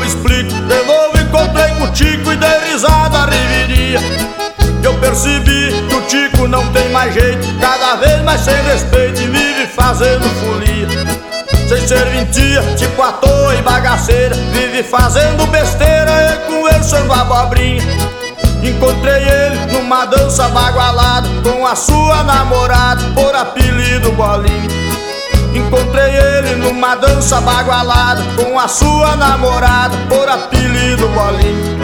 explico. De novo encontrei com o Tico e dei risada, reviria. Eu percebi que o Tico não tem mais jeito, cada vez mais sem respeito e vive fazendo folia. Sem serventia, tipo à toa e bagaceira, vive fazendo besteira e conversando abobrinha. Encontrei ele numa dança bagualada com a sua namorada, por apelido Bolinha. Encontrei ele numa dança bagualada com a sua namorada, por apelido Bolinha.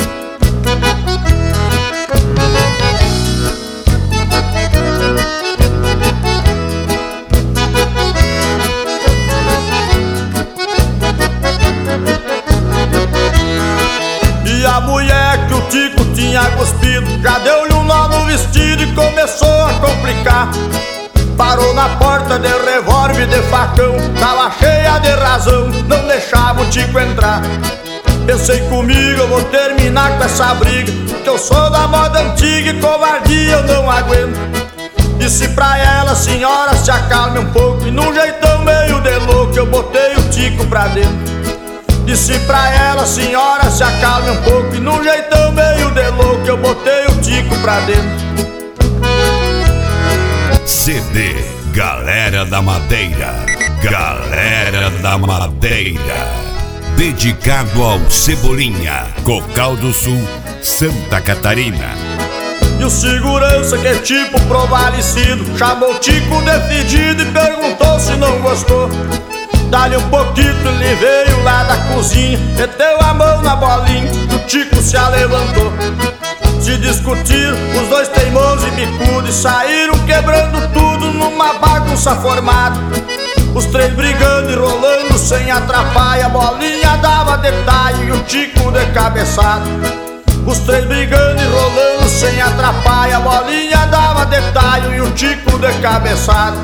E a mulher que o Tico tinha cuspido já deu-lhe um nó no vestido e começou a complicar. Parou na porta de revólver de facão, tava cheia de razão, não deixava o Tico entrar. Pensei comigo, eu vou terminar com essa briga, que eu sou da moda antiga e covardia eu não aguento. Disse pra ela, senhora, se acalme um pouco, e num jeitão meio de louco eu botei o Tico pra dentro. Disse pra ela, senhora, se acalme um pouco, e num jeitão meio de louco eu botei o Tico pra dentro. CD Galera da Madeira. Galera da Madeira. Dedicado ao Cebolinha, Cocal do Sul, Santa Catarina. E o segurança, que é tipo provalecido, chamou o Tico de fedido e perguntou se não gostou. Dá-lhe um pouquinho, ele veio lá da cozinha, meteu a mão na bolinha, o Tico se levantou. Se discutiram, os dois teimosos e bicudos, e saíram quebrando tudo numa bagunça formada. Os três brigando e rolando sem atrapalho, a bolinha dava detalhe e o Tico de cabeçada. Os três brigando e rolando sem atrapalho, a bolinha dava detalhe e o Tico de cabeçada.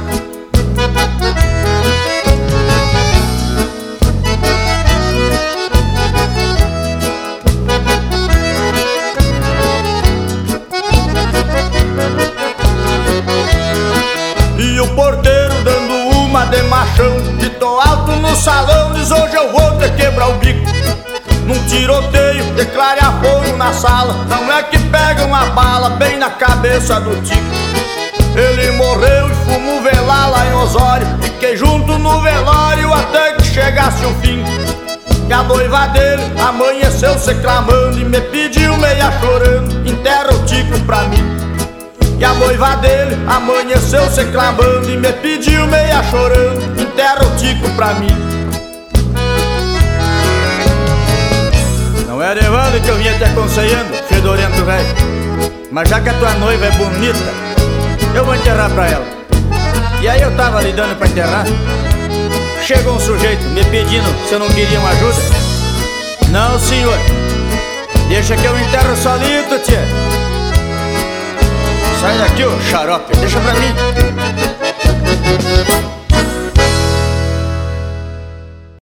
E o porteiro dando uma de machão, gritou alto no salão, diz: hoje eu vou te quebrar o bico. Num tiroteio, declare apoio na sala, não é que pega uma bala bem na cabeça do Tico. Ele morreu e fomos velar lá em Osório, fiquei junto no velório até que chegasse o fim. E a noiva dele amanheceu se clamando e me pediu meia chorando: enterra o Tico pra mim. E a noiva dele amanheceu se clamando e me pediu meia chorando: enterra o Tico pra mim. Não era Evandro que eu vinha te aconselhando, fedorento velho, mas já que a tua noiva é bonita, eu vou enterrar pra ela. E aí eu tava ali dando pra enterrar, chegou um sujeito me pedindo se eu não queria uma ajuda. Não, senhor, deixa que eu enterro solito, tia. Sai daqui, ô xarope, deixa pra mim.